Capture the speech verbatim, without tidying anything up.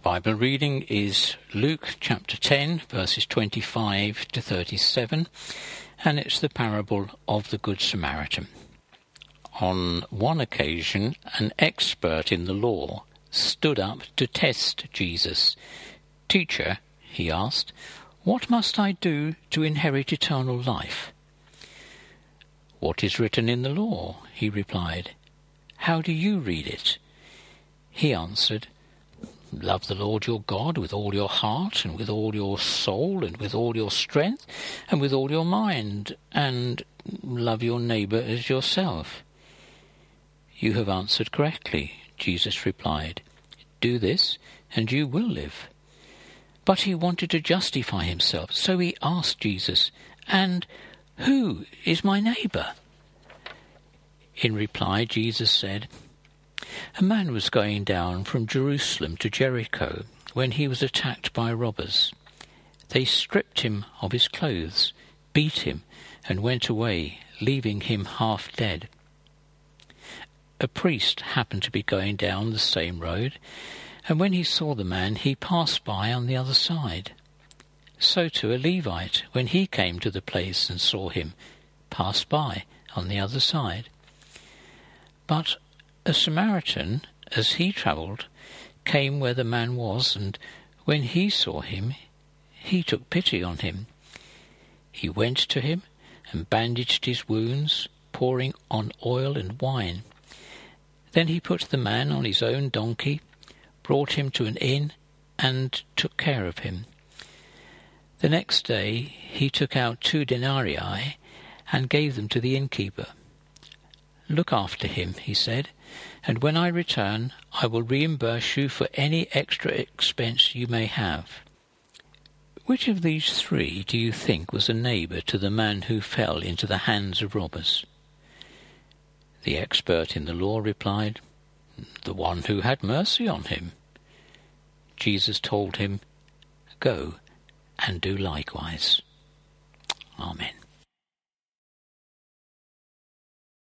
Our Bible reading is Luke chapter ten, verses twenty-five to thirty-seven, and it's the parable of the Good Samaritan. On one occasion, an expert in the law stood up to test Jesus. "Teacher," he asked, "what must I do to inherit eternal life?" "What is written in the law?" he replied. "How do you read it?" He answered, "Love the Lord your God with all your heart, and with all your soul, and with all your strength, and with all your mind, and love your neighbour as yourself." "You have answered correctly," Jesus replied. "Do this, and you will live." But he wanted to justify himself, so he asked Jesus, "And who is my neighbour?" In reply, Jesus said, "A man was going down from Jerusalem to Jericho when he was attacked by robbers. They stripped him of his clothes, beat him, and went away, leaving him half dead. A priest happened to be going down the same road, and when he saw the man, he passed by on the other side. So too a Levite, when he came to the place and saw him, passed by on the other side. But a Samaritan, as he travelled, came where the man was, and when he saw him, he took pity on him. He went to him and bandaged his wounds, pouring on oil and wine. Then he put the man on his own donkey, brought him to an inn, and took care of him. The next day he took out two denarii and gave them to the innkeeper. 'Look after him,' he said, 'and when I return, I will reimburse you for any extra expense you may have.' Which of these three do you think was a neighbour to the man who fell into the hands of robbers?" The expert in the law replied, "The one who had mercy on him." Jesus told him, "Go and do likewise." Amen.